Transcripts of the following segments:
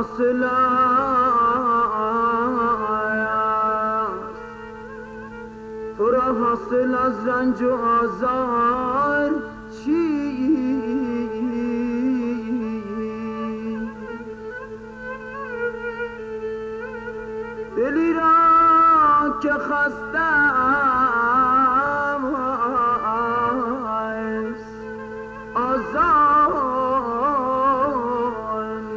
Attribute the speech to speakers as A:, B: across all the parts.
A: حاصل است، تو را حاصل از رنج و آزار چیست؟ دلی را که خستم است آزار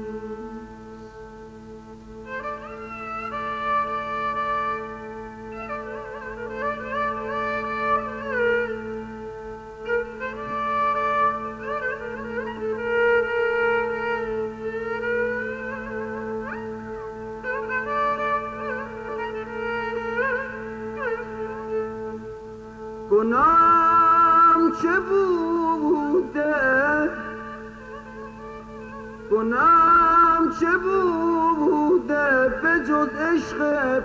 A: گناهم چه بوده، گناهم چه بوده به جز عشق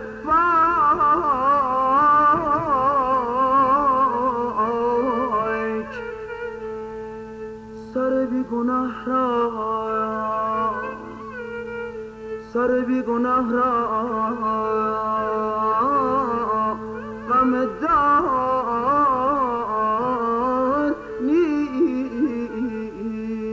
A: پاک. سر بی گناه را، سر بی گناه را غم دار نیست.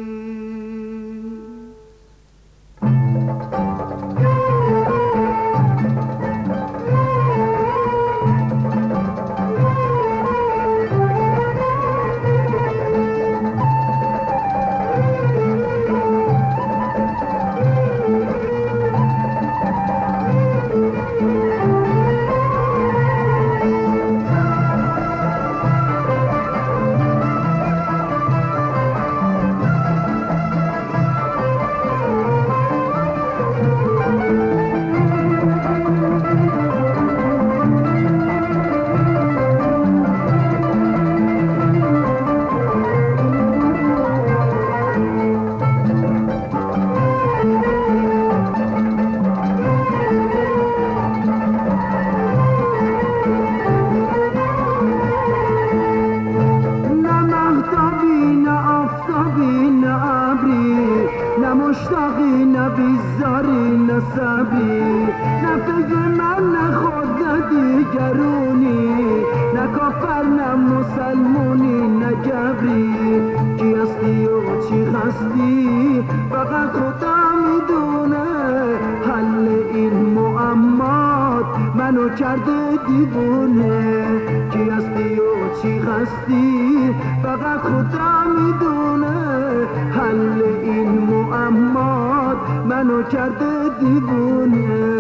A: مشتاقی نه بیزاری نه صبری، نه فکر من نه خود نه دیگرونی، نه کافر نه مسلمونی نه گبری. کی هستی و چی هستی فقط خدا میدونه، حل این معمات منو کرده دیوونه. کی هستی و چی هستی فقط خدا میدونه، حل این معمات منو کرده دیوونه.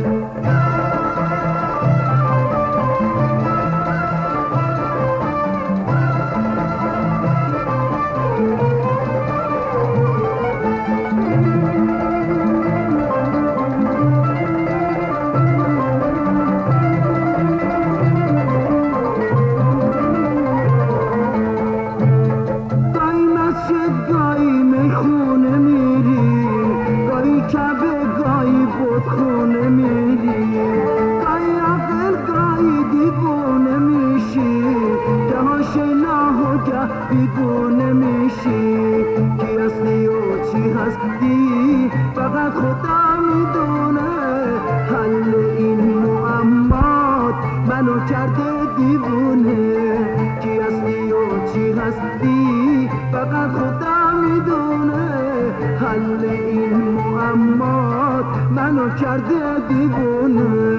A: خونه میری گاهی عقل گاهی دیوونه میشی، گه آشنا و گه بیگونه میشی. کی هستی و چی هستی فقط خدا میدونه، حل این معمات منو کرده دیوونه. کی هستی و چی هستی فقط خدا میدونه، حل این معمات منو کرده دیوونه.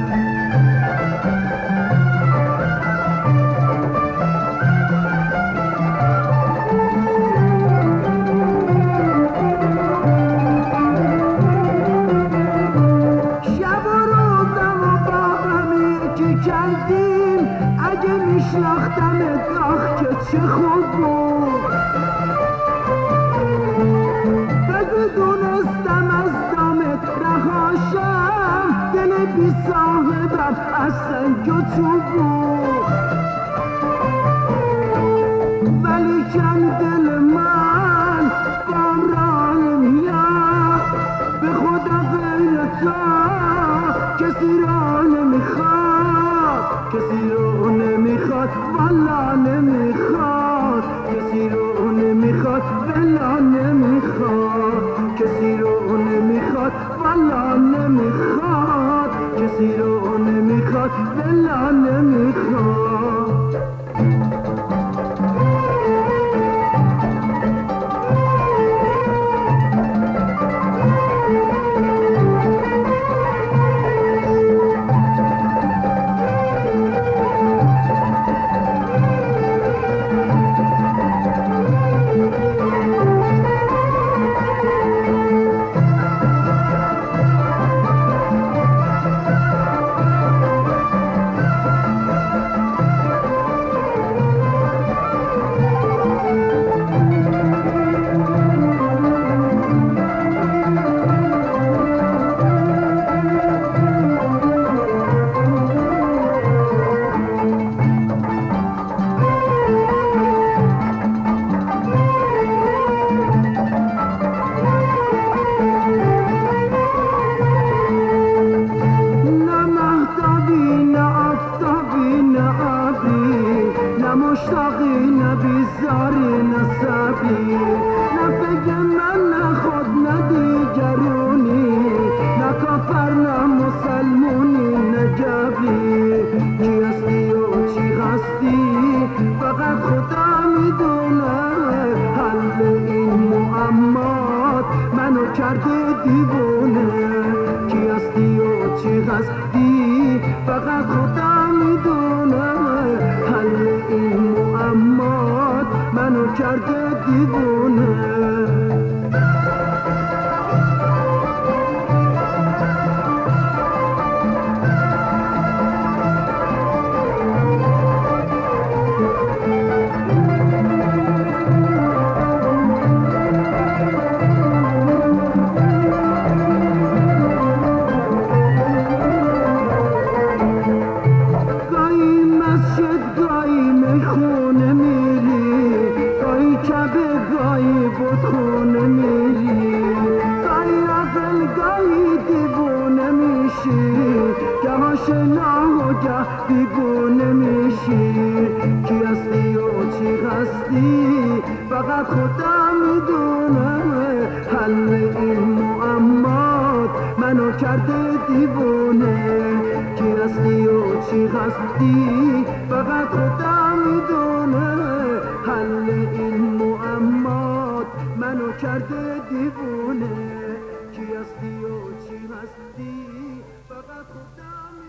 A: شب و روزم و با هم یکی کردیم، اگه میشناختمت آخ که چه خوب بود. بدونستم از دامت رهاشم، دل بی صاحبم از سنگ و چوب بود. ولی کن دل من بام نمیاد، به خدا غیر تو کسی را نمیخواد، کسی رو نمیخواد والا نمیخواد، کسی رو نمیخواد والا نمیخواد، کسی رو نمیخواد ولا نمیخواد. مشتاقی نه بیزاری نه صبری نه فکر من نه خود نه دیگرونی نه کافر نه مسلمونی نه جبری کی هستی و چی هستی فقط خدا میدونه حل این معمات منو کرده دیوونه کی هستی و چی هستی فقط خدا میدونه حل این معمات منو کرده دیوونه. خونه میری گاهی کبه گاهی بودخونه میری گاهی عقل گاهی دیوونه میشی گه آشنا و گه بیگونه میشی کی هستی و چی هستی فقط خدا میدونه حل این معمات منو کرده دیوونه کی هستی و چی هستی فقط خدا میدونه حل این معمات منو کرده دیوونه کی هستی و چی هستی فقط خدا